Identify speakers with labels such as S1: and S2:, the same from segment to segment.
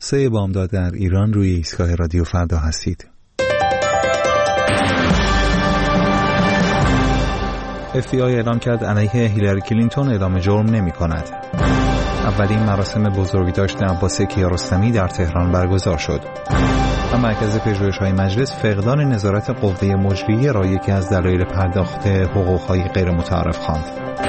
S1: 3 بامداد در ایران روی ایستگاه رادیو فردا هستید. FBI اعلام کرد علیه هیلاری کلینتون اعلام جرم نمی کند. اولین مراسم بزرگداشت عباس کیارستمی در تهران برگزار شد. و مرکز پژوهش‌های مجلس فقدان نظارت قوه مجریه را یکی از دلایل پرداخت حقوق‌های غیر متعارف خواند.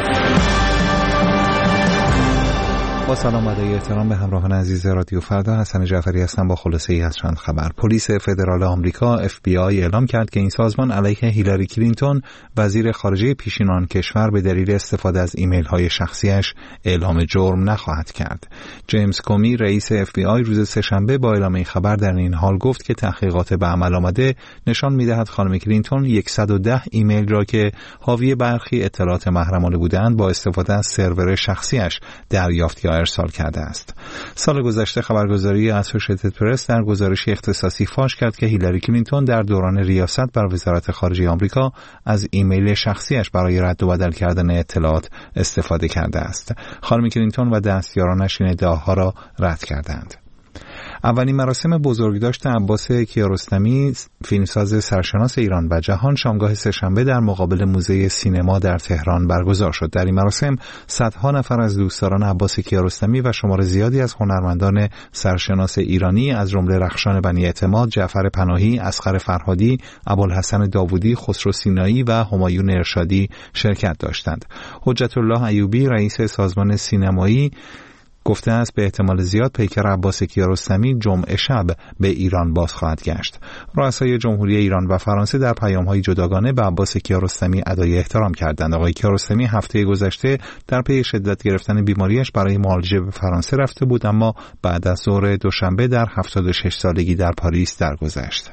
S1: با سلام و احترام به همراهان عزیز رادیو فردا، حسن جعفری هستم با خلاصه‌ای از چند خبر. پلیس فدرال آمریکا FBI اعلام کرد که این سازمان علیه هیلاری کلینتون وزیر خارجه پیشین آن کشور به دلیل استفاده از ایمیل‌های شخصیش اعلام جرم نخواهد کرد. جیمز کومی رئیس FBI روز سه‌شنبه با اعلام این خبر در این حال گفت که تحقیقات به عمل آمده نشان می‌دهد خانم کلینتون 110 ایمیل را که حاوی برخی اطلاعات محرمانه بودند با استفاده از سرور شخصیش دریافت یا ارسال کرده است. سال گذشته خبرگزاری اسوسییتد پرس در گزارشی اختصاصی فاش کرد که هیلاری کلینتون در دوران ریاست بر وزارت خارجه آمریکا از ایمیل شخصیش برای رد و بدل کردن اطلاعات استفاده کرده است. خانم کلینتون و دستیارانش این ادعاها را رد کردند. اولین مراسم بزرگداشت عباس کیارستمی، فیلمساز سرشناس ایران و جهان، شامگاه سه‌شنبه در مقابل موزه سینما در تهران برگزار شد. در این مراسم صدها نفر از دوستداران عباس کیارستمی و شمار زیادی از هنرمندان سرشناس ایرانی از جمله رخشان بنی اعتماد، جعفر پناهی، اصغر فرهادی، ابوالحسن داوودی، خسرو سینایی و همایون ارشادی شرکت داشتند. حجت الله ایوبی رئیس سازمان سینمایی گفته است به احتمال زیاد پیکر عباس کیارستمی جمعه شب به ایران باز خواهد گشت. رؤسای جمهوری ایران و فرانسه در پیام‌های جداگانه به عباس کیارستمی ادای احترام کردند. آقای کیارستمی هفته گذشته در پی شدت گرفتن بیماریش برای معالجه به فرانسه رفته بود، اما بعد از ظهر دوشنبه در 76 سالگی در پاریس درگذشت.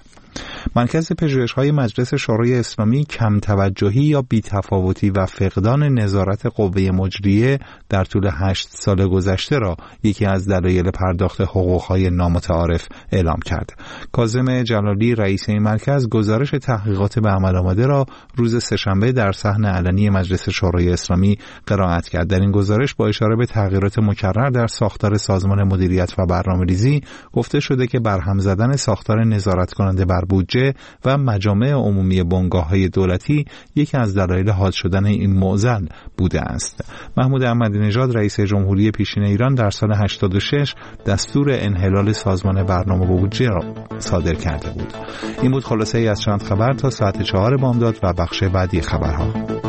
S1: مرکز پژوهش‌های مجلس شورای اسلامی کم توجهی یا بی‌تفاوتی و فقدان نظارت قوه مجریه در طول 8 سال گذشته را یکی از دلایل پرداخت حقوق‌های نامتعارف اعلام کرد. کاظم جلالی رئیس این مرکز گزارش تحقیقات به عمل آمده را روز سه‌شنبه در صحن علنی مجلس شورای اسلامی قرائت کرد. در این گزارش با اشاره به تغییرات مکرر در ساختار سازمان مدیریت و برنامه‌ریزی گفته شده که برهم زدن ساختار نظارت کننده بر بودجه و مجامع عمومی بنگاه‌های دولتی یکی از دلایل حاد شدن این معضل بوده است. محمود احمدی نژاد رئیس جمهوری پیشین ایران در سال 86 دستور انحلال سازمان برنامه و بودجه را صادر کرده بود. این بود خلاصه‌ای از چند خبر تا ساعت 4 بامداد و بخش بعدی خبرها.